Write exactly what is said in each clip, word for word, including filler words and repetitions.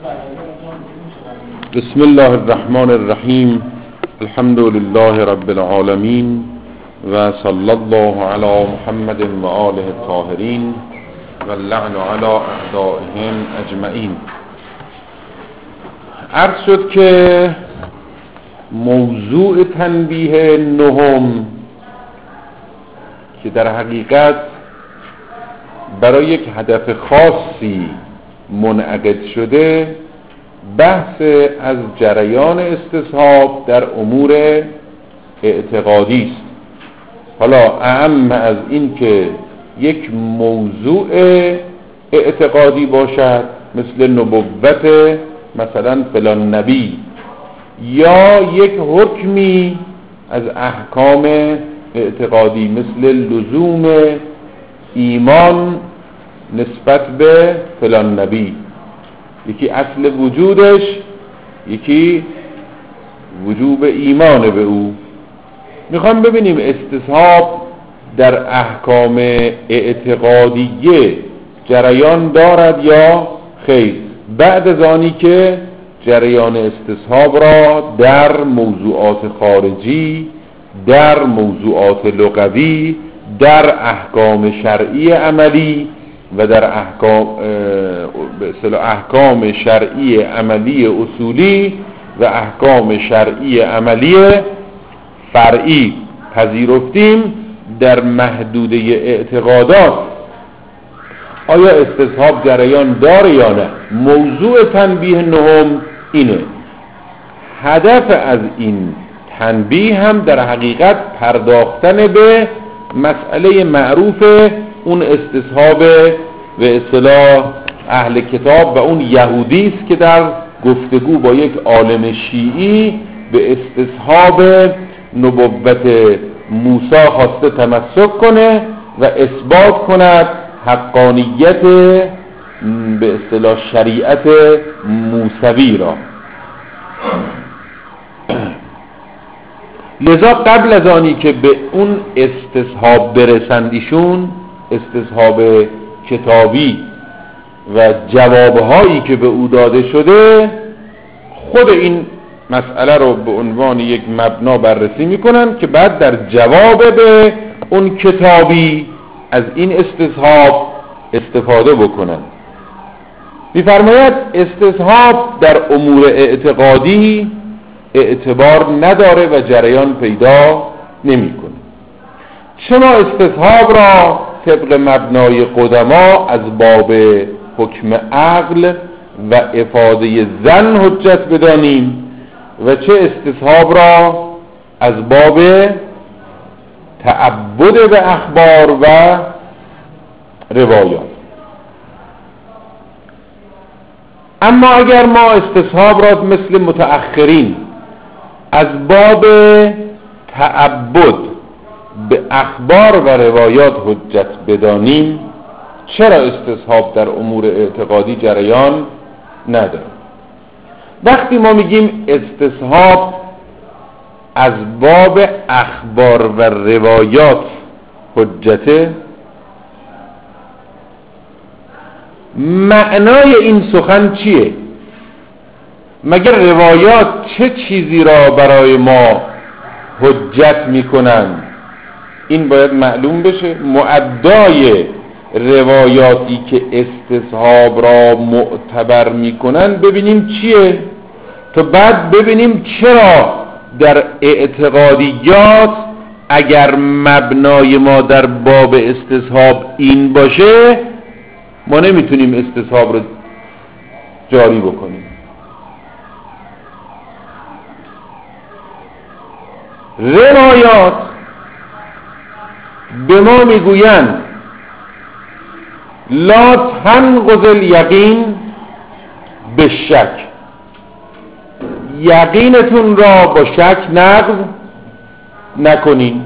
بسم الله الرحمن الرحیم. الحمد لله رب العالمین و صلی الله علی محمد و آله الطاهرین و اللعن علی اعدائهم اجمعین. عرض شد که موضوع تنبیه نهم که در حقیقت برای یک هدف خاصی منعقد شده، بحث از جریان استصحاب در امور اعتقادی است. حالا اهم از این که یک موضوع اعتقادی باشد مثل نبوت مثلا فلان نبی، یا یک حکمی از احکام اعتقادی مثل لزوم ایمان نسبت به فلان نبی، یکی اصل وجودش، یکی وجوب ایمان به او. میخوام ببینیم استصحاب در احکام اعتقادیه جریان دارد یا خیر، بعد از آنی که جریان استصحاب را در موضوعات خارجی، در موضوعات لغوی، در احکام شرعی عملی و در احکام به اصطلاح احکام شرعی عملی اصولی و احکام شرعی عملی فرعی پذیرفتیم در محدوده اعتقادات آیا استصحاب جریان داره یا نه. موضوع تنبیه نهم اینه. هدف از این تنبیه هم در حقیقت پرداختن به مسئله معروف اون استصحاب به اصطلاح اهل کتاب و اون یهودی است که در گفتگو با یک عالم شیعی به استصحاب نبوت موسی خواسته تمسک کنه و اثبات کند حقانیت به اصطلاح شریعت موسوی را. لذا قبل از آنی که به اون استصحاب برسندیشون، استصحاب کتابی و جوابهایی که به او داده شده، خود این مسئله رو به عنوان یک مبنا بررسی میکنن که بعد در جواب به اون کتابی از این استصحاب استفاده بکنن. میفرماید استصحاب در امور اعتقادی اعتبار نداره و جریان پیدا نمیکنه. شما استصحاب را طبق مبنای قدما از باب حکم عقل و افاده ظن حجت بدانیم و چه استصحاب را از باب تعبد به اخبار و روایات. اما اگر ما استصحاب را مثل متأخرین از باب تعبد به اخبار و روایات حجت بدانیم، چرا استصحاب در امور اعتقادی جریان نداره؟ وقتی ما میگیم استصحاب از باب اخبار و روایات حجته، معنای این سخن چیه؟ مگر روایات چه چیزی را برای ما حجت میکنن؟ این باید معلوم بشه. مؤدای روایاتی که استصحاب را معتبر میکنن ببینیم چیه، تا بعد ببینیم چرا در اعتقادیات اگر مبنای ما در باب استصحاب این باشه، ما نمیتونیم استصحاب رو جاری بکنیم. روایات به ما میگویند لا تنقض الیقین بالشک، یقینتون را با شک نقض نکنین.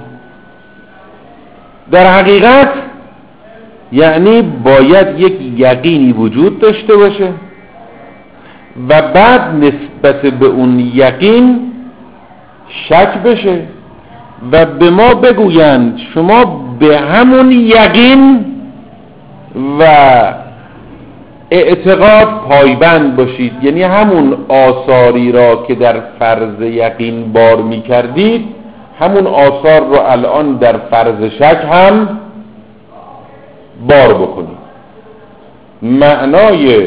در حقیقت یعنی باید یک یقینی وجود داشته باشه و بعد نسبت به اون یقین شک بشه و به ما بگویند شما به همون یقین و اعتقاد پایبند باشید، یعنی همون آثاری را که در فرض یقین بار می کردید همون آثار را الان در فرض شک هم بار بکنید. معنای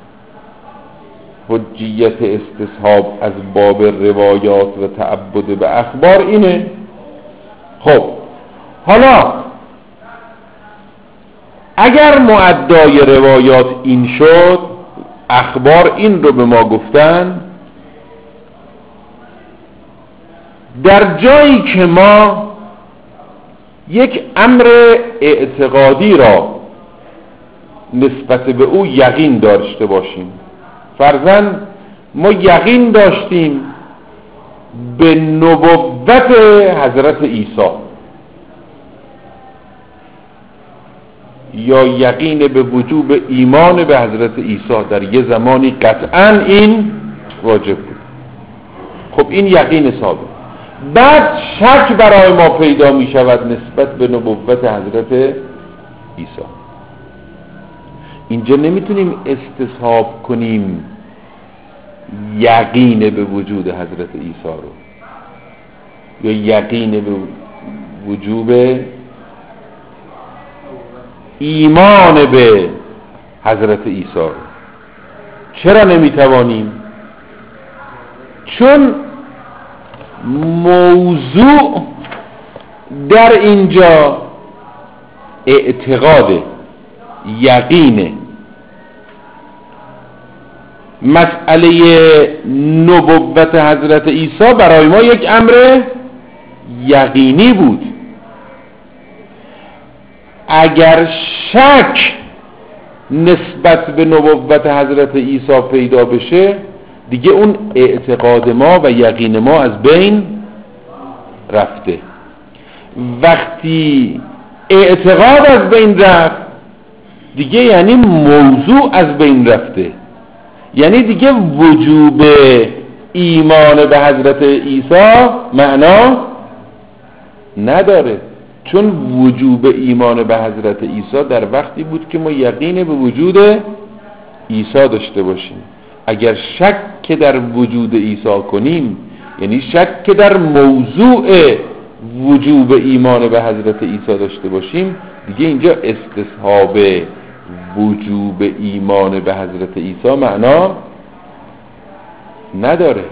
حجیت استصحاب از باب روایات و تعبد به اخبار اینه. خب حالا اگر معدای روایات این شد، اخبار این رو به ما گفتن، در جایی که ما یک امر اعتقادی را نسبت به او یقین داشته باشیم، فرضاً ما یقین داشتیم به نبوت حضرت عیسی یا یقین به وجوب ایمان به حضرت عیسی در یه زمانی قطعاً این واجب بود. خب این یقین ثابت. بعد شک برای ما پیدا می شود نسبت به نبوت حضرت عیسی. اینجا نمیتونیم استصحاب کنیم یقین به وجود حضرت عیسی رو یا یقین به وجوب ایمان به حضرت عیسی رو. چرا نمیتوانیم؟ چون موضوع در اینجا اعتقاد، یقینه. مسئله نبوت حضرت عیسی برای ما یک امر یقینی بود. اگر شک نسبت به نبوت حضرت عیسی پیدا بشه دیگه اون اعتقاد ما و یقین ما از بین رفته. وقتی اعتقاد از بین رفت دیگه یعنی موضوع از بین رفته، یعنی دیگه وجوب ایمان به حضرت عیسی معنا نداره. چون وجوب ایمان به حضرت عیسی در وقتی بود که ما یقین به وجود عیسی داشته باشیم. اگر شک در وجود عیسی کنیم یعنی شک در موضوع وجوب ایمان به حضرت عیسی داشته باشیم دیگه اینجا استصحاب وجوب ایمان به حضرت عیسی معنا نداره.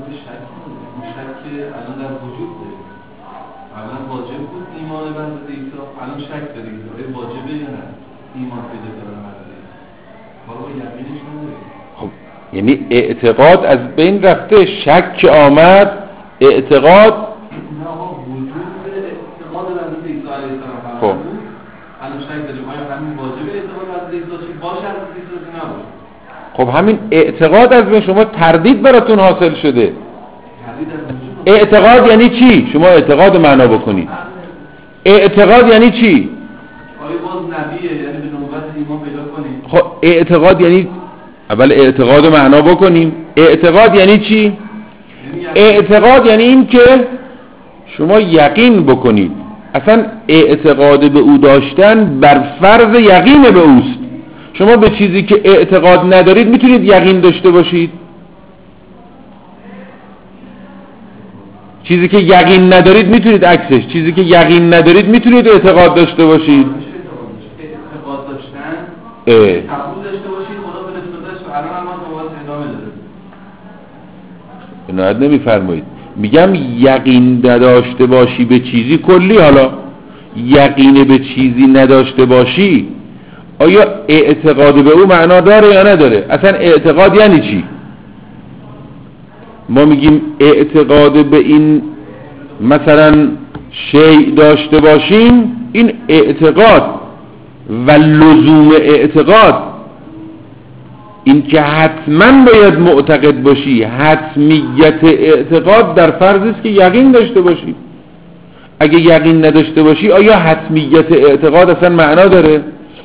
خب یعنی اعتقاد از بین رفته، شک آمد، اعتقاد خب خب همین اعتقاد از بین، شما تردید براتون حاصل شده. اعتقاد یعنی چی؟ شما اعتقاد معنا بکنید. اعتقاد یعنی چی؟ خب اعتقاد یعنی اول اعتقاد معنا بکنیم. اعتقاد یعنی چی؟ اعتقاد یعنی این که شما یقین بکنید. اصلا اعتقاد به او داشتن بر فرض یقین به اوست. شما به چیزی که اعتقاد ندارید میتونید یقین داشته باشید؟ چیزی که یقین ندارید میتونید عکسش، چیزی که یقین ندارید میتونید اعتقاد داشته باشید. اعتقاد داشتن اه. قبول داشته باشید خدا فرستادهش و الان ما دوباره ادامه داره. عنایت نمیفرمایید. میگم یقین نداشته باشی به چیزی کلی، حالا یقین به چیزی نداشته باشی آیا اعتقاد به او معنا داره یا نداره؟ اصلا اعتقاد یعنی چی؟ ما میگیم اعتقاد به این مثلا شیء داشته باشیم، این اعتقاد و لزوم اعتقاد این که حتما باید معتقد باشی، حتمیت اعتقاد در فرض است که یقین داشته باشی. اگه یقین نداشته باشی آیا حتمیت اعتقاد اصلا معنا داره؟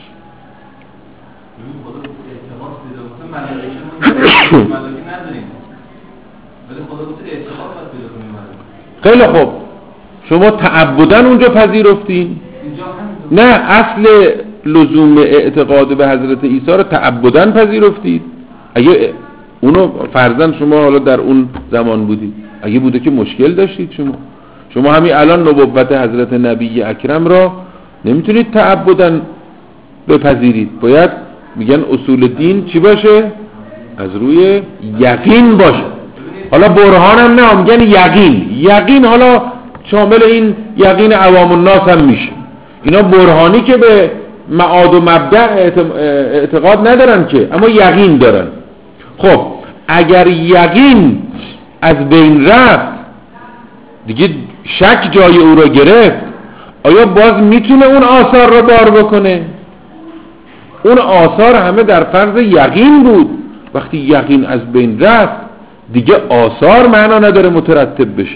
خیلی خوب، شما تعبداً اونجا پذیرفتین؟ نه، اصل لزوم اعتقاد به حضرت عیسی رو تعبداً پذیرفتید؟ اگه اونو فرضاً شما حالا در اون زمان بودید، اگه بوده که مشکل داشتید شما شما همین الان نبوت حضرت نبی اکرم را نمیتونید تعبداً بپذیرید. باید میگن اصول دین چی باشه؟ از روی یقین باشه. حالا برهان هم نه، میگن یقین. یقین حالا شامل این یقین عوام الناس هم میشه. اینا برهانی که به معاد و مبدأ اعتقاد ندارن که، اما یقین دارن. خب اگر یقین از بین رفت، دیگه شک جای او رو گرفت، آیا باز میتونه اون آثار رو بار بکنه؟ اون آثار همه در فرض یقین بود. وقتی یقین از بین رفت دیگه آثار معنا نداره مترتب بشه.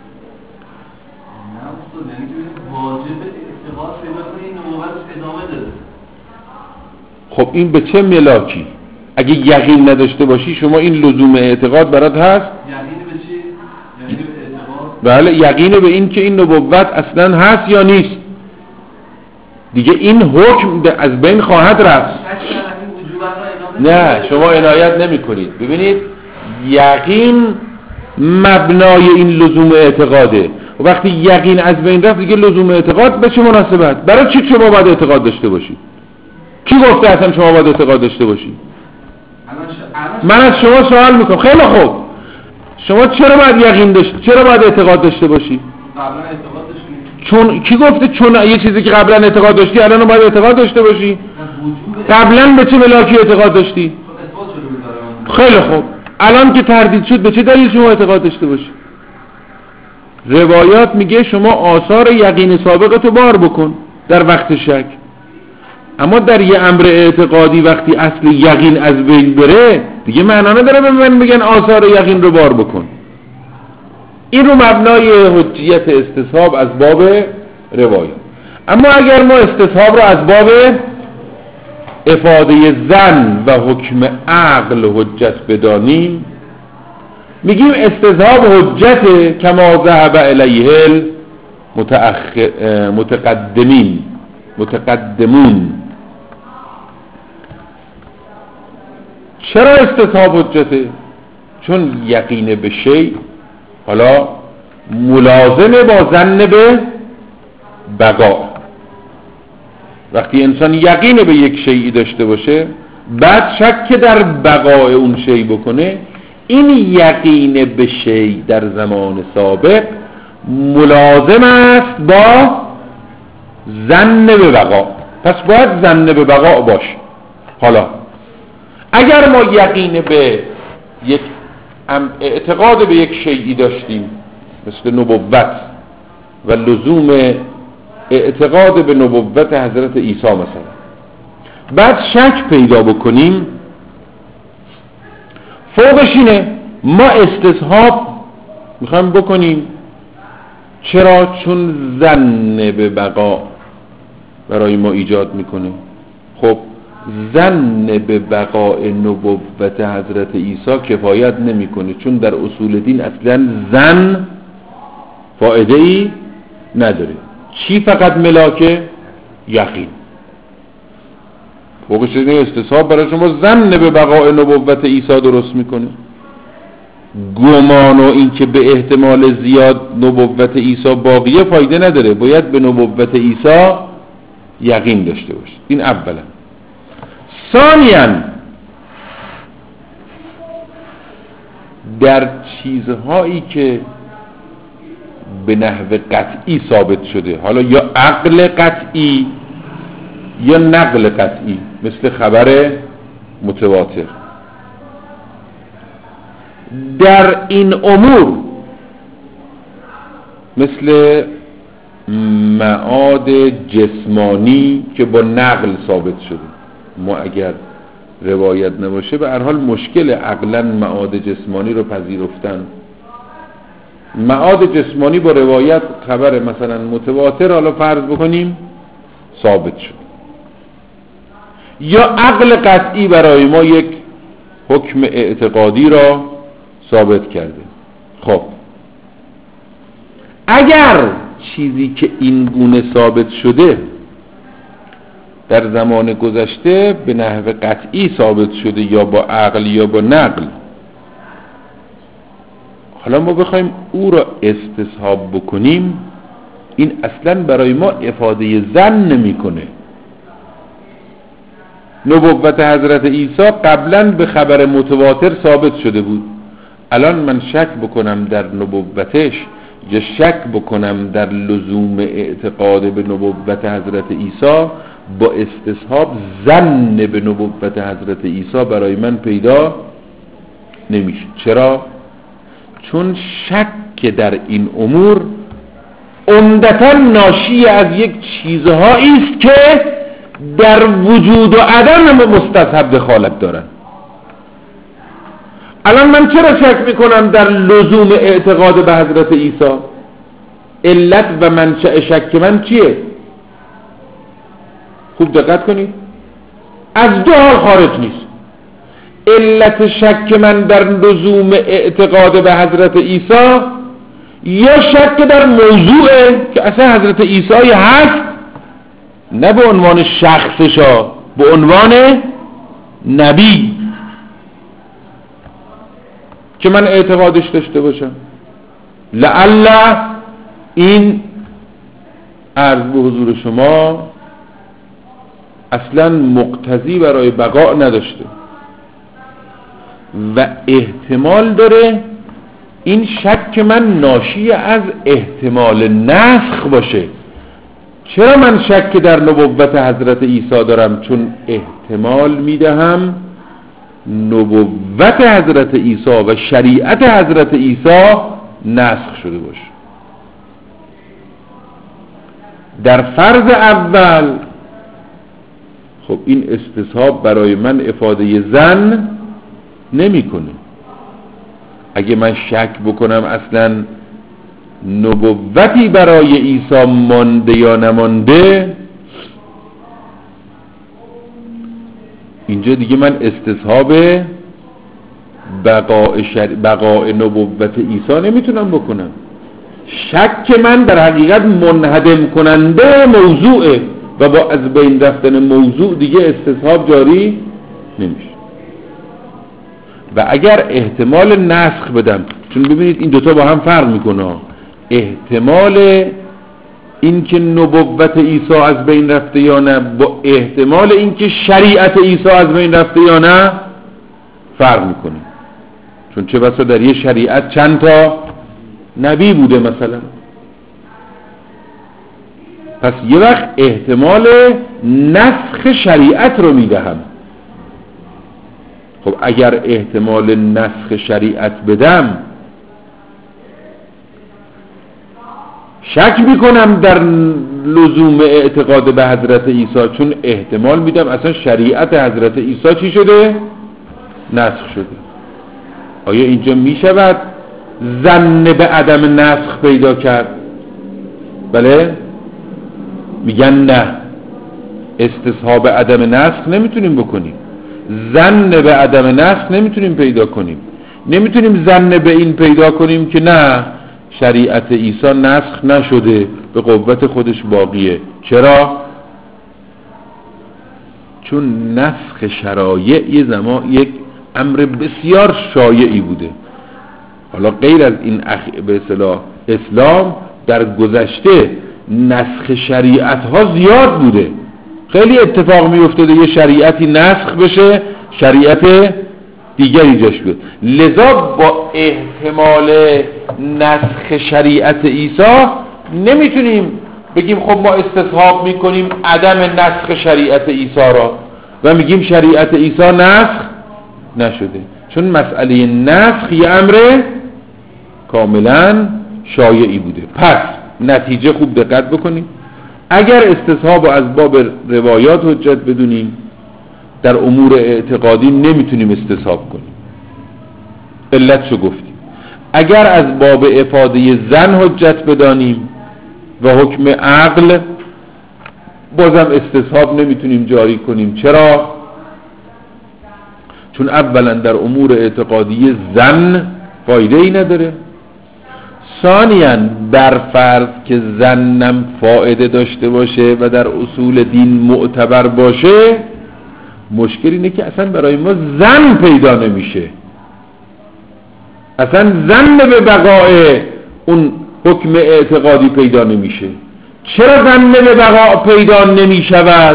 خب این به چه ملاکی؟ اگه یقین نداشته باشی شما این لزوم اعتقاد برات هست؟ یقین به چی؟ یقین به اعتقاد؟ بله، یقین به این که این نبوت اصلا هست یا نیست. دیگه این حکم از بین خواهد رفت. نه شما عنایت نمی کنید. ببینید یقین مبنای این لزوم اعتقاده. و وقتی یقین از بین رفت دیگه لزوم اعتقاد به چه مناسبت؟ برای چی شما باید اعتقاد داشته باشید؟ کی گفته اصلا شما باید اعتقاد داشته باشید؟ من از شما سوال میکنم. خیلی خوب، شما چرا باید یقین داشت؟ چرا باید اعتقاد داشته باشی؟ قبلا اعتقاد داشتیم. چون کی گفته چون یه چیزی که قبلا اعتقاد داشتی الان باید اعتقاد داشته باشی؟ قبلا به چه ملاکی اعتقاد داشتی؟ خیلی خوب، الان که تردید شد به چه دلیل شما اعتقاد داشته باشی؟ روایات میگه شما آثار یقین سابقتو بار بکن در وقت شک. اما در یه امر اعتقادی وقتی اصل یقین از بین بره دیگه معنا نداره به من بگن آثار یقین رو بار بکن. این رو مبنای حجیت استصحاب از باب روایات. اما اگر ما استصحاب رو از باب افاده زن و حکم عقل حجت بدانیم، میگیم استصحاب حجت کما ذهب الیه متأخر متقدمین متقدمون. چرا استصحاب حجته؟ چون یقین به شیء حالا ملازمه با ظن به بقا. وقتی انسان یقین به یک شیئی داشته باشه بعد شک در بقای اون شیء بکنه، این یقین به شیء در زمان سابق ملازم است با ظن به بقا. پس باید ظن به بقا باشه. حالا اگر ما یقین به یک اعتقاد به یک شیئی داشتیم مثل نبوت و لزوم اعتقاد به نبوت حضرت عیسی مثلا، بعد شک پیدا بکنیم، فوقش اینه ما استصحاب میخوایم بکنیم. چرا؟ چون ظن به بقا برای ما ایجاد میکنه. خب ظن به بقاء نبوت حضرت عیسی کفایت نمیکنه، چون در اصول دین اصلا ظن فایده ای نداره. چی فقط ملاکه؟ یقین. فوقش اینه استصحاب برای شما ظن به بقاء نبوت عیسی درست میکنه. گمان و این که به احتمال زیاد نبوت عیسی باقیه فایده نداره، باید به نبوت عیسی یقین داشته باشید. این اولا. ثانیاً در چیزهایی که به نحو قطعی ثابت شده، حالا یا عقل قطعی یا نقل قطعی، مثل خبر متواتر، در این امور مثل معاد جسمانی که با نقل ثابت شده، ما اگر روایت نباشه به هر حال مشکل عقلا معاد جسمانی رو پذیرفتن. معاد جسمانی با روایت خبر مثلا متواتر حالا فرض بکنیم ثابت شد، یا عقل قطعی برای ما یک حکم اعتقادی را ثابت کرده. خب اگر چیزی که این گونه ثابت شده در زمان گذشته به نحو قطعی ثابت شده، یا با عقل یا با نقل. حالا ما بخوایم او را استصحاب بکنیم، این اصلا برای ما افاده ظن نمیکنه. نبوت حضرت عیسی قبلا به خبر متواتر ثابت شده بود، الان من شک بکنم در نبوتش یا شک بکنم در لزوم اعتقاد به نبوت حضرت عیسی، با استصحاب ظن به نبوت حضرت عیسی برای من پیدا نمیشه. چرا؟ چون شک در این امور عمدتاً ناشی از یک چیزهایی است که در وجود و عدم مستصحب دخالت دارن. الان من چرا شک میکنم در لزوم اعتقاد به حضرت عیسی؟ علت و منشأ شک من چیه؟ خوب دقت کنید، از دو حال خارج نیست. علت شک من در لزوم اعتقاد به حضرت عیسی یا شک در موضوعه که اصلا حضرت عیسی هست، نه به عنوان شخصشا، به عنوان نبی که من اعتقادش داشته باشم. لعل این عرض به حضور شما اصلا مقتضی برای بقا نداشته و احتمال داره این شک من ناشی از احتمال نسخ باشه. چرا من شک در نبوت حضرت عیسی دارم؟ چون احتمال میدهم نبوت حضرت عیسی و شریعت حضرت عیسی نسخ شده باشه. در فرض اول خب این استصحاب برای من افاده ظن نمیکنه. اگه من شک بکنم اصلا نبوتی برای عیسی مانده یا نمانده، اینجا دیگه من استصحاب بقاء, شر... بقاء نبوت عیسی نمیتونم بکنم. شک من در حقیقت منهدم کننده موضوعه و با از بین رفتن موضوع دیگه استصحاب جاری نمیشه. و اگر احتمال نسخ بدم، چون ببینید این دوتا با هم فرق میکنه، احتمال اینکه نبوت عیسی از بین رفته یا نه با احتمال اینکه شریعت عیسی از بین رفته یا نه فرق میکنه. چون چه بسا در یه شریعت چند تا نبی بوده مثلا. پس یه وقت احتمال نسخ شریعت رو میدهم. خب اگر احتمال نسخ شریعت بدم، شک میکنم در لزوم اعتقاد به حضرت عیسی، چون احتمال میدم اصلا شریعت حضرت عیسی چی شده؟ نسخ شده. آیا اینجا میشود ظن به عدم نسخ پیدا کرد؟ بله؟ میگن نه، استصحاب عدم نسخ نمیتونیم بکنیم، ظن به عدم نسخ نمیتونیم پیدا کنیم. نمیتونیم ظن به این پیدا کنیم که نه شریعت عیسی نسخ نشده، به قوت خودش باقیه. چرا؟ چون نسخ شرایع یه زمان یک امر بسیار شایعی بوده. حالا غیر از این اخ... به اصطلاح اسلام در گذشته نسخ شریعت ها زیاد بوده. خیلی اتفاق می افتاده یه شریعتی نسخ بشه، شریعت دیگری جاش بیاد. لذا با احتمال نسخ شریعت عیسی نمیتونیم بگیم خب ما استصحاب میکنیم عدم نسخ شریعت عیسی را و میگیم شریعت عیسی نسخ نشده، چون مسئله نسخ یه امر کاملا شایعی بوده. پس نتیجه خوب دقت بکنیم، اگر استصحاب از باب روایات حجت بدونیم، در امور اعتقادی نمیتونیم استصحاب کنیم. علتشو گفتیم. اگر از باب افاده ظن حجت بدانیم و حکم عقل، بازم استصحاب نمیتونیم جاری کنیم. چرا؟ چون اولا در امور اعتقادی ظن فایده ای نداره، ثانیاً برفرض که ظنم فایده داشته باشه و در اصول دین معتبر باشه، مشکل اینه که اصلا برای ما ظن پیدا نمیشه، اصلا ظن به بقای اون حکم اعتقادی پیدا نمیشه. چرا ظن به بقا پیدا نمیشود؟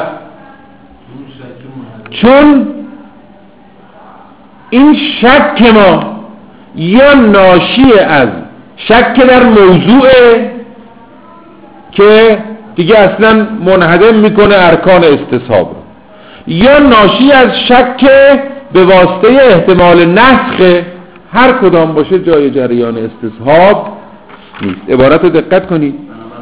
چون این شک ما یا ناشی از شک در موضوعه که دیگه اصلا منهدم میکنه ارکان استصحاب، یا ناشی از شک به واسطه احتمال نسخه. هر کدام باشه جای جریان استصحاب نیست. عبارت رو دقت کنید.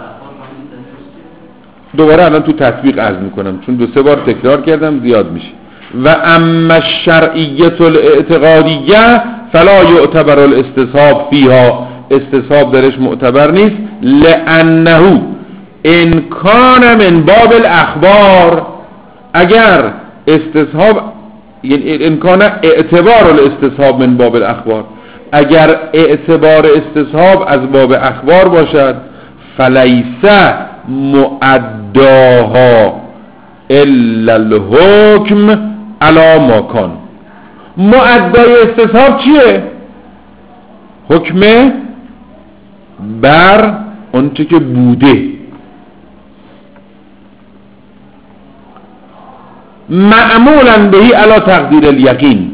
دوباره الان تو تطبیق عرض میکنم چون دو سه بار تکرار کردم زیاد میشه. و اما الشرعیت الاعتقادیه فلا یعتبر الاستصحاب فیها، استصحاب درش معتبر نیست. لانه ان کان من باب الاخبار، اگر استصحاب یعنی ان کان اعتبار الاستصحاب من باب الاخبار، اگر اعتبار استصحاب از باب اخبار باشد، فلیس معداها الا الحکم علی ما کان. معدای استصحاب چیه؟ حکم بر اونچه که بوده. معمولا بهی علی تقدیر الیقین،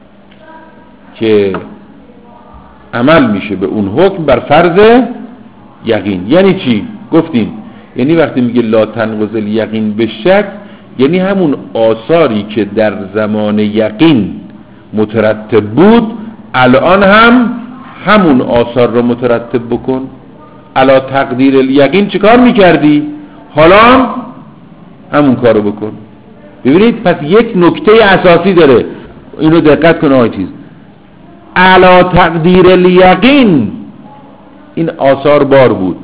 که عمل میشه به اون حکم بر فرض یقین. یعنی چی؟ گفتیم یعنی وقتی میگه لا تنقض الیقین به شک، یعنی همون آثاری که در زمان یقین مترتب بود الان هم همون آثار رو مترتب بکن. علی تقدیر الیقین چه کار میکردی؟ حالا همون کارو بکن. ببینید پس یک نکته اساسی داره، اینو دقت کن. آقای چیز علی تقدیر الیقین این آثار بار بود.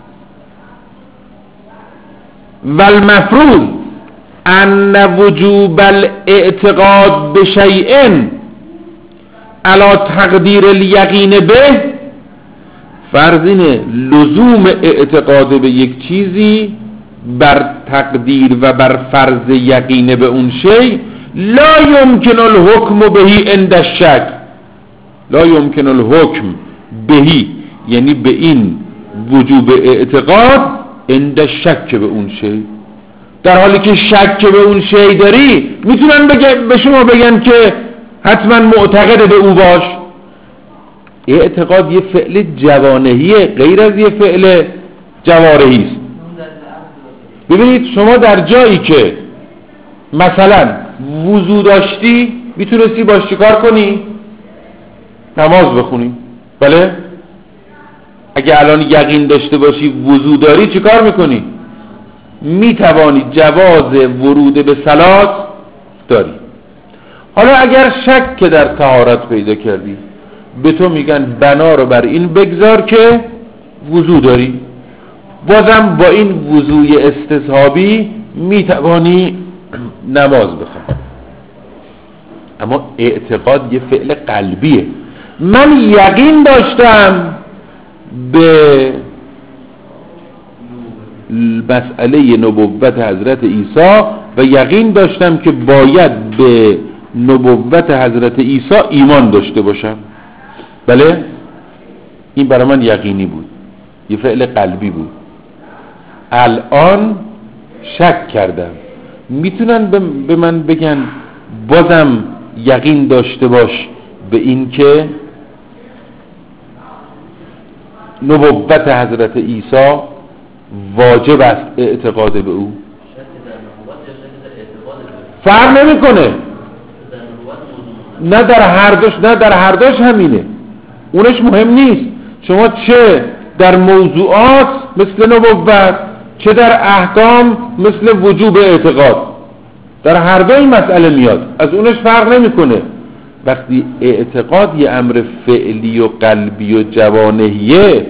والمفروض ان وجوب الاعتقاد بشیء علی تقدیر الیقین به، فرض اینه لزوم اعتقاد به یک چیزی بر تقدیر و بر فرض یقین به اون شی، لا یمکن الحکم بهی عند الشک. لا یمکن الحکم بهی یعنی به این وجوب اعتقاد عند الشک به اون شی. در حالی که شک به اون شی داری میتونن به شما بگن که حتما معتقد به او باش. اعتقاد یه فعل جوانهیه غیر از یه فعل جوارحی است. ببینید شما در جایی که مثلا وضو داشتی میتونستی باش چیکار کنی؟ نماز بخونی. بله؟ اگه الان یقین داشته باشی وضو داری چیکار میکنی؟ میتوانی جواز ورود به صلات داری. حالا اگر شک که در طهارت پیدا کردی، به تو میگن بنا رو بر این بگذار که وضو داری، بازم با این وضوی استصحابی میتوانی نماز بخونی. اما اعتقاد یه فعل قلبیه. من یقین داشتم به مسئله نبوت حضرت عیسی و یقین داشتم که باید به نبوت حضرت عیسی ایمان داشته باشم. بله؟ این برای من یقینی بود، یه فعل قلبی بود. الان شک کردم، میتونن به من بگن بازم یقین داشته باش به این که نبوت حضرت عیسی واجب است اعتقاد به او. فرق نمیکنه، نه در هر دوش نه در هر دوش همینه، اونش مهم نیست. شما چه در موضوعات مثل نبوت چه در احکام مثل وجوب اعتقاد، در هر دو این مسئله میاد، از اونش فرق نمیکنه. وقتی اعتقاد یه امر فعلی و قلبی و جوانهیه،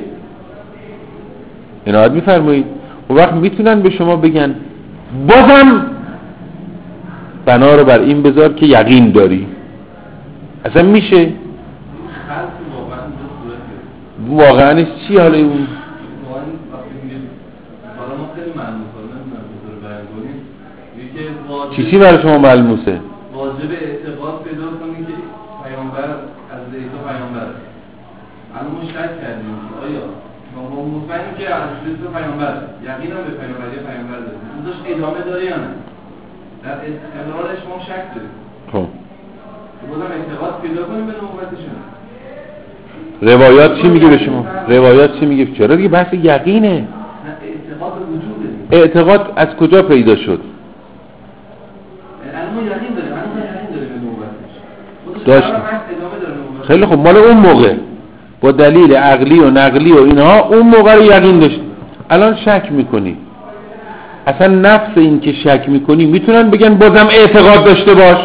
عنایت میفرمایید، اون وقت میتونن به شما بگن بازم بنا رو بر این بذار که یقین داری. اصلا میشه واقعاش چی حالا اون؟ واقعا وقتی میگه حالا ما خیلی ملموس ها نمیدونم چطور بیان کنیم میگه واجب چی چی برای شما ملموسه؟ واجب اعتقاد پیدا کنیم که پیامبر از دیتا پیامبر الان ما شک کردیم که آیا ما مطمئنیم که از دیتا پیامبر یقینا به پیامبری پیامبر داریم اونش ادامه داره یا نه در استقرارش ما شک داریم خب بازم اعتقاد پیدا کنیم به نوبتشون روایات چی میگه به شما؟ روایات چی میگه؟ چرا دیگه بحث یقینه. اعتقاد وجوده. اعتقاد از کجا پیدا شد؟ الان ما یقین داریم، الان ما یقین داریم به نوبتش. داشت. خیلی خوب، مال اون موقع با دلیل عقلی و نقلی و اینها اون موقع رو یقین داشت. الان شک میکنی. اصلا نفس این که شک میکنی میتونن بگن بازم اعتقاد داشته باش.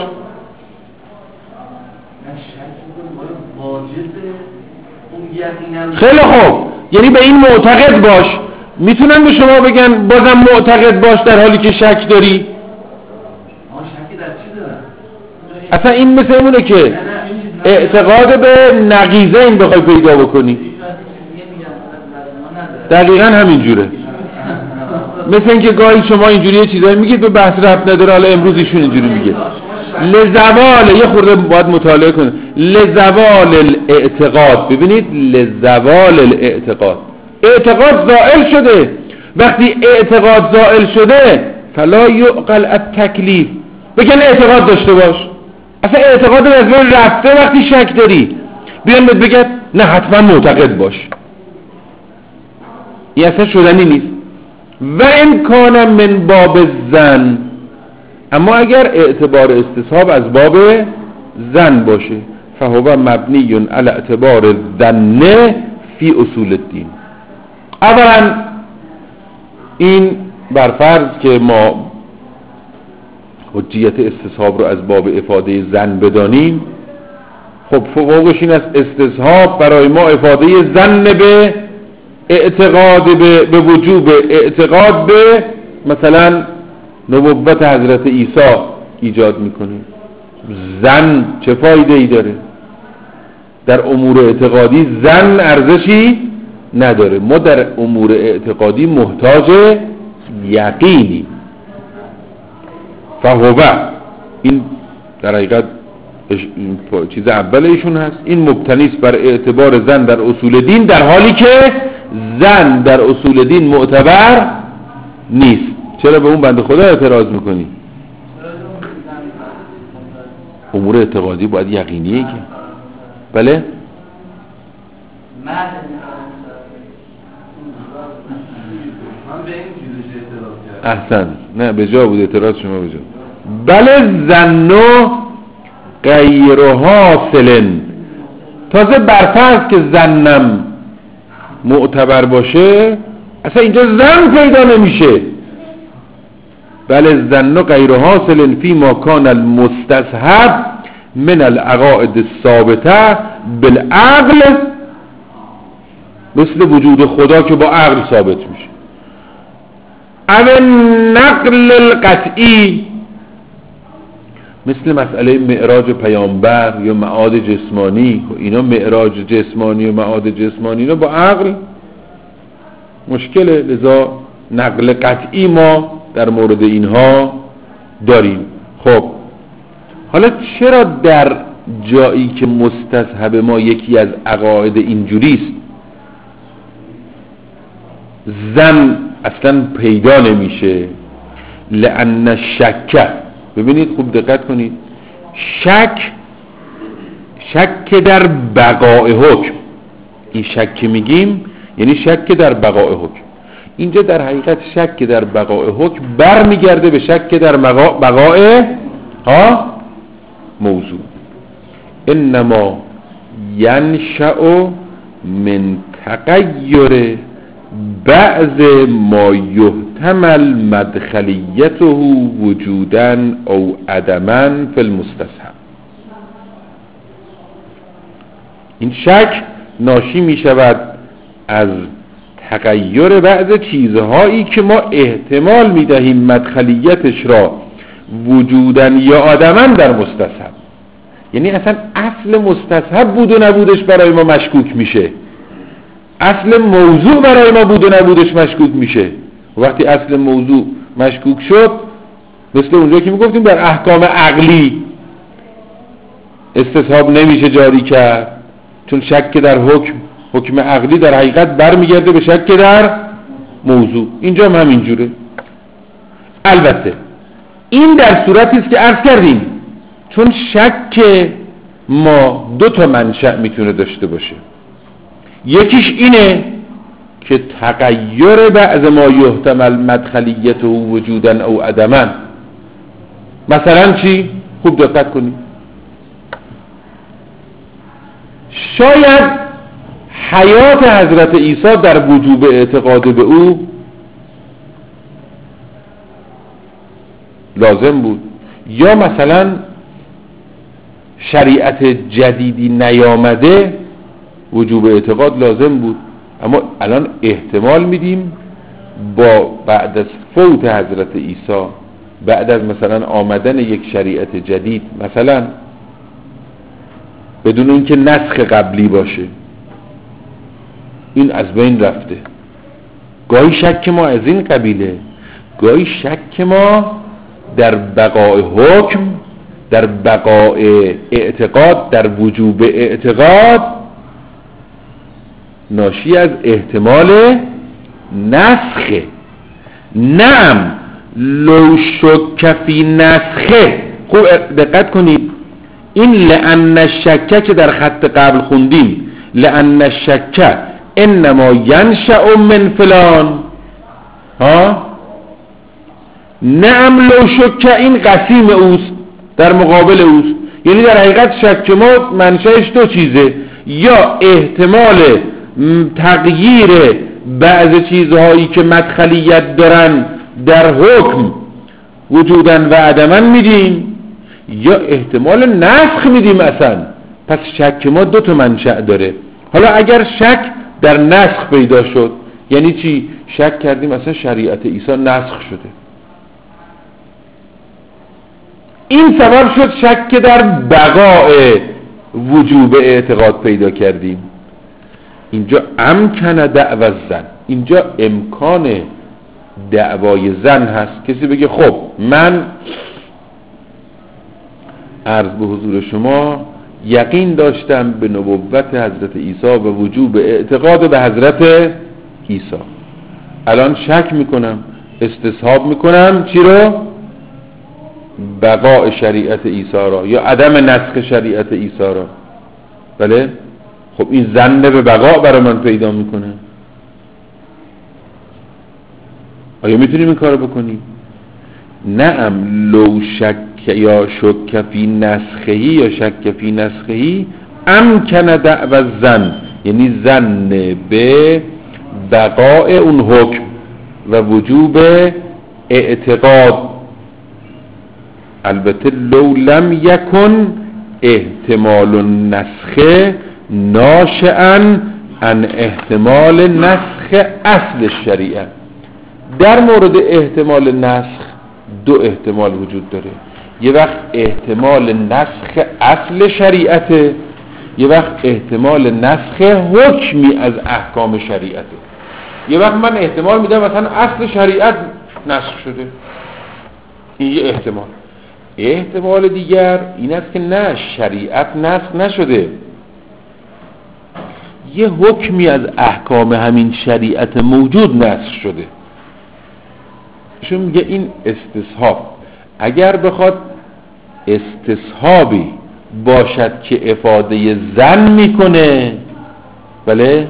خیلی خوب، یعنی به این معتقد باش. میتونن به شما بگن بازم معتقد باش در حالی که شک داری؟ اصلا این مثل اونه که اعتقاد به نقیضه این بخوای پیدا بکنی. دقیقا همین جوره. مثل اینکه گاهی شما اینجوری چیزایی میگید به بحث ربط نداره، حالا امروز ایشون اینجوری میگه لزوال، یه خورده باید مطالعه کنید، لزوال الاعتقاد. ببینید لزوال الاعتقاد، اعتقاد زائل شده. وقتی اعتقاد زائل شده فلا یعقل التکلیف، بگن اعتقاد داشته باش. اصلا اعتقاد از بین رفته وقتی شک داری. بیان بهت بگن نه حتما معتقد باش. این اصلا شدنی نیست. و ان کان من باب الظن، اما اگر اعتبار استصحاب از باب ظن باشه فهو مبنی علی اعتبار الظن فی اصول الدین. اولا این برفرض که ما حجیت استصحاب رو از باب افاده ظن بدانیم، خب فوقش این است استصحاب برای ما افاده ظن به اعتقاد به, به وجوب اعتقاد به مثلا نبوت حضرت عیسی ایجاد میکنه. ظن چه فایده ای داره؟ در امور اعتقادی ظن ارزشی نداره. ما در امور اعتقادی محتاج یقینی. فهو، این در حقیقت چیز اول ایشون هست، این مبتنیست بر اعتبار ظن در اصول دین، در حالی که ظن در اصول دین معتبر نیست. چرا به اون بنده خدا اعتراض میکنی؟ امور اعتقادی باید یقینیه که بله؟ احسن، نه به جا بود اعتراض شما، به جا. بله ظنو غیر حاصل، تازه برفرض که ظنم معتبر باشه اصلا اینجا ظن پیدا نمیشه. بله ظنو غیر حاصل فی ما کان المستصحب من العقائد الثابته بالعقل، مثل وجود خدا که با عقل ثابت میشه. او نقل القطعی، مثل مسئله معراج پیامبر یا معاد جسمانی. اینا معراج جسمانی و معاد جسمانی اینا با عقل مشکله، لذا نقل قطعی ما در مورد اینها داریم. خب حالا چرا در جایی که مستصحب ما یکی از عقاید اینجوریست ظن اصلا پیدا نمیشه؟ لأن الشک، ببینید خوب دقت کنید، شک شک در بقاء حکم. این شک که میگیم یعنی شک در بقاء حکم. اینجا در حقیقت شک در بقاء حکم برمیگرده به شک در بقاء ها موضوع. انما ینشأ من تغییر بعض ما یحتمل مدخلیته وجودا او عدما فی المستصحب. این شک ناشی می شود از تغییر بعض چیزهایی که ما احتمال می دهیم مدخلیتش را وجودا یا عدما در مستصحب. یعنی اصلا اصل مستصحب بود و نبودش برای ما مشکوک میشه. اصل موضوع برای ما بود و نبودش مشکوک میشه. وقتی اصل موضوع مشکوک شد، مثل اونجا که میگفتیم در احکام عقلی استصحاب نمیشه جاری کرد، چون شک در حکم حکم عقلی در حقیقت برمیگرده به شک در موضوع. اینجا هم همینجوره. البته این در صورتی است که عرض کردیم چون شک ما دو تا منشأ میتونه داشته باشه. یکیش اینه که تغییر بعض ما یحتمل مدخلیته وجودن او عدما. مثلا چی؟ خوب دقت کنید. شاید حیات حضرت عیسی در وجوب اعتقاد به او لازم بود، یا مثلا شریعت جدیدی نیامده وجوب اعتقاد لازم بود. اما الان احتمال میدیم با بعد از فوت حضرت عیسی، بعد از مثلا آمدن یک شریعت جدید، مثلا بدون اینکه نسخ قبلی باشه، این از بین رفته. گاهی شک ما از این قبیله، گاهی شک ما در بقای حکم، در بقای اعتقاد، در وجوب اعتقاد ناشی از احتمال نسخه. نعم لو شک فی نسخه. خوب دقت کنید، این لأن الشک که در خط قبل خوندیم، لأن الشک انما ینشأ من فلان، ها نعم لو شک این قسیم اوست، در مقابل اوست. یعنی در حقیقت شک ما منشأش دو چیزه، یا احتمال تغییر بعض چیزهایی که مدخلیت دارن در حکم وجودن و عدمن میدیم، یا احتمال نسخ میدیم اصلا. پس شک ما دو تا منشأ داره. حالا اگر شک در نسخ پیدا شد، یعنی چی؟ شک کردیم اصلا شریعت عیسی نسخ شده، این سبب شد شک در بقاء وجوب اعتقاد پیدا کردیم. اینجا امکن دعوی زن، اینجا امکان دعوای زن هست. کسی بگه خب من عرض به حضور شما یقین داشتم به نبوت حضرت عیسی و وجوب اعتقاد به حضرت عیسی، الان شک میکنم، استصحاب میکنم چی رو؟ بقاء شریعت عیسی را یا عدم نسخ شریعت عیسی را. بله، خب این ظن به بقاء برای من پیدا میکنه. آیا میتونیم این کارو بکنیم؟ نعم لو شک یا شک فی نسخهی یا شک فی نسخهی امکن دعوی الظن، یعنی ظن به بقاء اون حکم و وجوب اعتقاد. البته لو لم یکن احتمال النسخ ناشئا عن احتمال نسخ اصل الشریعه. در مورد احتمال نسخ دو احتمال وجود داره. یه وقت احتمال نسخ اصل شریعته، یه وقت احتمال نسخ حکمی از احکام شریعته. یه وقت من احتمال میدم مثلا اصل شریعت نسخ شده، این یه احتمال. احتمال دیگر این است که نه، شریعت نسخ نشده، یه حکمی از احکام همین شریعت موجود نسخ شده. چون میگه این استصحاب، اگر بخواد استصحابی باشد که افاده ظن میکنه، بله،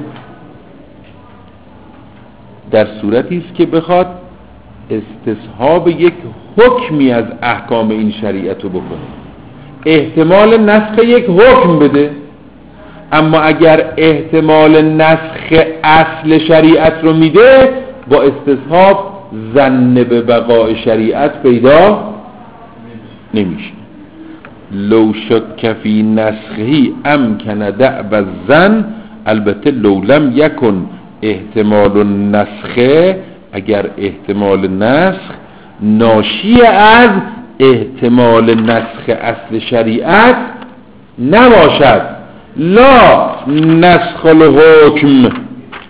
در صورتی است که بخواد استصحاب یک حکمی از احکام این شریعت رو بکنه، احتمال نسخ یک حکم بده. اما اگر احتمال نسخ اصل شریعت رو میده، با استصحاب ظن به بقاء شریعت پیدا نمیشه. لو شک فی نسخهی امکن دعوی الظن، البته لو لم یکن احتمال النسخ، اگر احتمال نسخ ناشی از احتمال نسخ اصل شریعت نباشد. لا نسخ الحکم،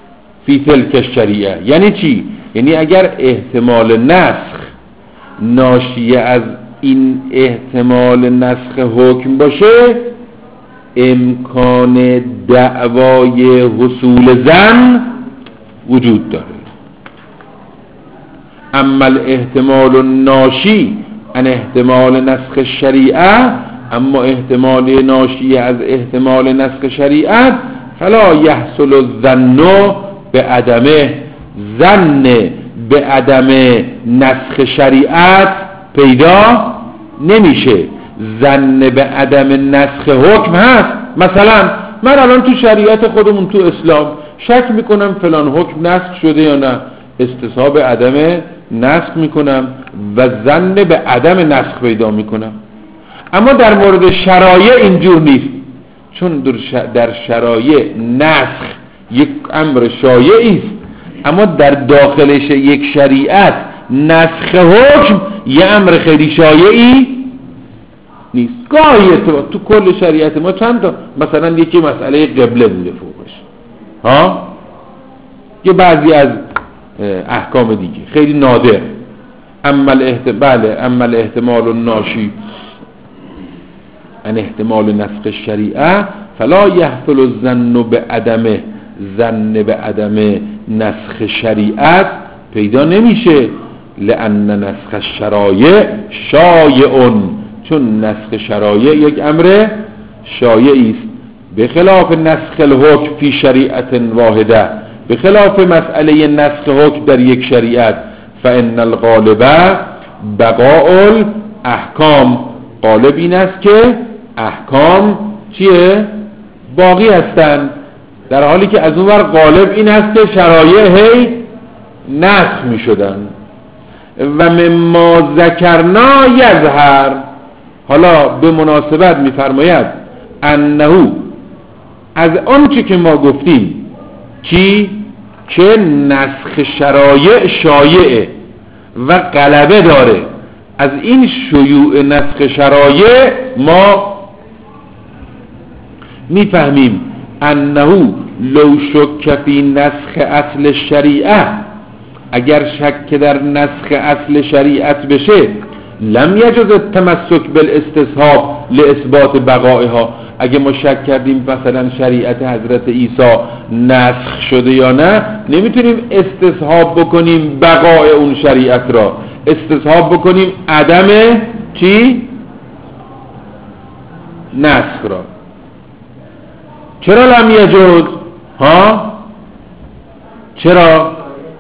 فی تلک الشریعه. یعنی چی؟ یعنی اگر احتمال نسخ ناشی از این احتمال نسخ حکم باشه، امکان دعوای حصول زن وجود داره. اما الاحتمال ناشی ان احتمال نسخ شریعه، اما احتمال ناشی از احتمال نسخ شریعت، فلا یحصل الظن به عدمه، ظن به عدم نسخ شریعت پیدا نمیشه. ظن به عدم نسخ حکم هست. مثلا من الان تو شریعت خودمون تو اسلام شک میکنم فلان حکم نسخ شده یا نه، استصحاب عدم نسخ میکنم و ظن به عدم نسخ پیدا میکنم. اما در مورد شرایع اینجور نیست، چون در شرایع نسخ یک امر شایعی است، اما در داخلش یک شریعت نسخ حکم یه امر خیلی شایعی نیست. گاهی تو تو کل شریعت ما چند تا مثلا یکی مسئله قبله بوده فوقش، ها، یه بعضی از احکام دیگه خیلی نادر. اما الاحتمال بله اما الاحتمال الناشی ان احتمال نسخ شریعه فلا یحصل الظن بعدمه، ظن به عدم نسخ شریعت پیدا نمیشه. لأن نسخ الشرایع شایع، چون نسخ شرایع یک امر شایعی است. به خلاف نسخ الحکم فی شریعت واحده، به خلاف مسئله نسخ حکم در یک شریعت، فإن الغالب بقاء الاحکام، غالب این است که احکام چیه؟ باقی هستند، در حالی که از اون ور غالب این است که شرایع هی نسخ می شدن. و مما ذکرنا یظهر، حالا به مناسبت می فرماید انه، از آنچه که ما گفتیم کی که نسخ شرایع شایعه و غلبه داره، از این شیوع نسخ شرایع ما میفهمیم انه لو شک فی نسخ اصل شریعه، اگر شک در نسخ اصل شریعت بشه، لم یجوز التمسک بالاستصحاب لاثبات بقائها. اگه ما شک کردیم مثلا شریعت حضرت عیسی نسخ شده یا نه، نمیتونیم استصحاب بکنیم بقای اون شریعت را، استصحاب بکنیم عدم چی؟ نسخ را. چرا لم یجوز؟ ها؟ چرا؟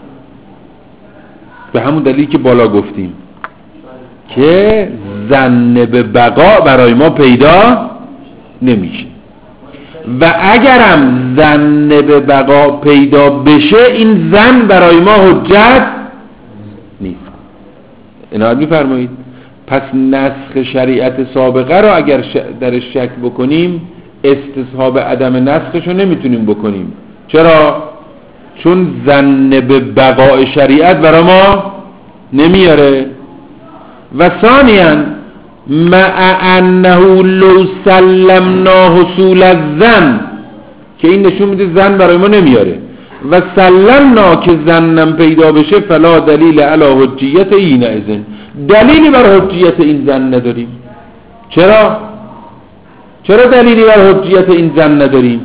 به همون دلیلی که بالا گفتیم که ظن به بقا برای ما پیدا نمیشه، و اگرم ظن به بقا پیدا بشه این ظن برای ما حجت نیست. عنایت می‌فرمایید. پس نسخ شریعت سابقه را اگر درش شک بکنیم، استصحاب عدم نسخشو نمیتونیم بکنیم. چرا؟ چون ظن به بقای شریعت برای ما نمیاره. و ثانیاً مع انه لو سلمنا حصول الظن، که این نشون میده ظن برای ما نمیاره، و سلمنا که ظنم پیدا بشه، فلا دلیل علی حجیت این اذن، دلیلی بر حجیت این ظن نداریم. چرا؟ چرا دلیلی بر حجیت این ظن نداریم؟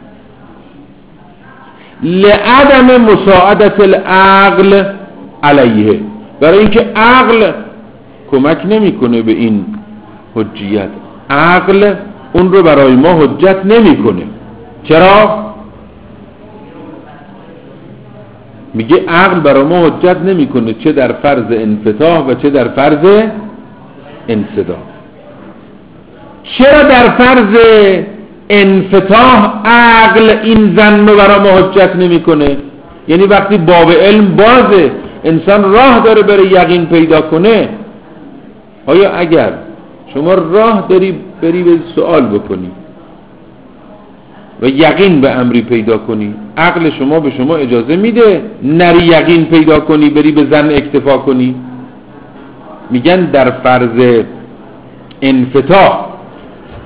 لعدم مساعدت العقل علیه، برای اینکه عقل کمک نمیکنه به این حجیت، عقل اون رو برای ما حجت نمیکنه. چرا؟ میگه عقل برای ما حجت نمیکنه، چه در فرض انفتاح و چه در فرض انصدام. چرا در فرض انفتاح عقل این ظن رو برای ما حجت نمیکنه؟ یعنی وقتی باب علم بازه، انسان راه داره بره یقین پیدا کنه. آیا اگر شما راه داری بری به سوال بکنی و یقین به امری پیدا کنی، عقل شما به شما اجازه میده نری یقین پیدا کنی بری به ظن اکتفا کنی؟ میگن در فرض انفتاح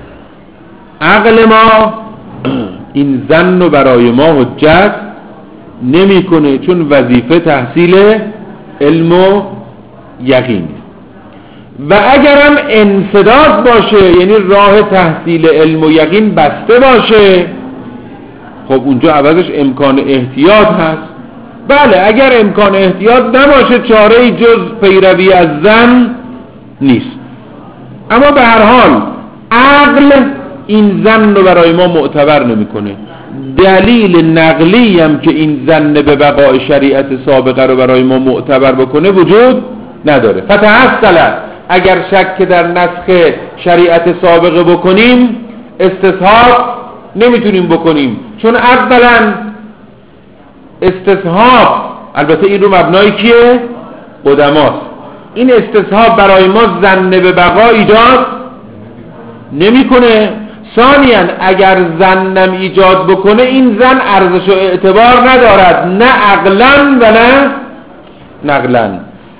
عقل ما این ظن رو برای ما حجت نمیکنه، چون وظیفه تحصیل علم و یقین. و اگرم انسداد باشه، یعنی راه تحصیل علم و یقین بسته باشه، خب اونجا عوضش امکان احتیاط هست. بله اگر امکان احتیاط نباشه چاره جز پیروی از ظن نیست. اما به هر حال عقل این ظن رو برای ما معتبر نمیکنه. دلیل نقلی هم که این ظن به بقای شریعت سابقه رو برای ما معتبر بکنه وجود نداره. فتحصل، اگر شک در نسخ شریعت سابقه بکنیم استصحاب نمیتونیم بکنیم، چون اولا استصحاب البته این رو مبنای کیه؟ قدماست. این استصحاب برای ما ظن به بقا ایجاد نمیکنه. ثانیاً اگر ظنم ایجاد بکنه این ظن ارزش و اعتبار ندارد، نه عقلاً و نه نقلاً.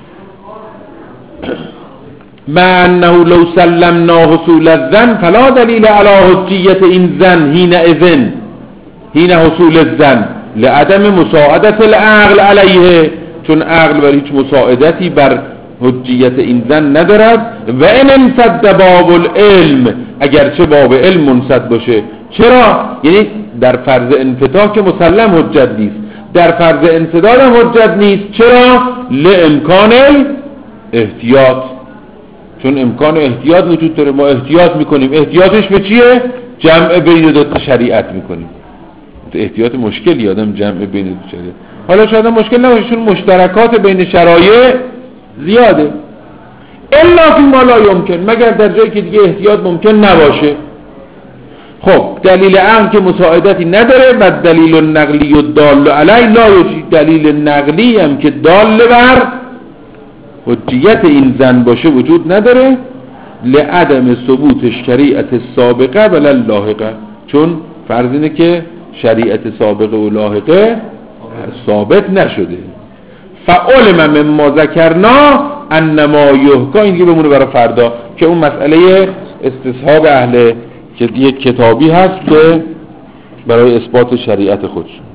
ما انه لو سلمنا حصول الظن فلا دلیل علی حجیت این ظن حین اذن حین حصول الظن لعدم مساعدت العقل علیه، چون عقل بر هیچ مساعدتی بر حجیت این ظن ندارد. و ان انسد باب العلم، اگرچه باب علم منسد باشه. چرا؟ یعنی در فرض انفتاح که مسلم حجت نیست، در فرض انسداد هم حجت نیست. چرا؟ لامکان احتیاط، چون امکان احتیاط وجود داره، ما احتیاط میکنیم. احتیاطش به چیه؟ جمع بین دو تا شریعت میکنیم. احتیاط مشکلی آدم جمع بین دو شریعت. حالا شاید مشکل نباشه چون مشترکات بین شرایع زیاده. الا فی ما لا یمکن، مگر در جایی که دیگه احتیاط ممکن نباشه. خب دلیل عقل که مساعدتی نداره و دلیل نقلی و دال علی لا یوجد، دلیل نقلی هم که دال بر حجیت این ظن باشه وجود نداره. لعدم ثبوت شریعت سابقه ولا لاحقه، چون فرض اینه که شریعت سابقه و لاحقه ثابت نشده. فعلم مما ذکرنا انما یحکا، این دیگه بمونه برای فردا که اون مسئله استصحاب اهل که یک کتابی هست که برای اثبات شریعت خودش.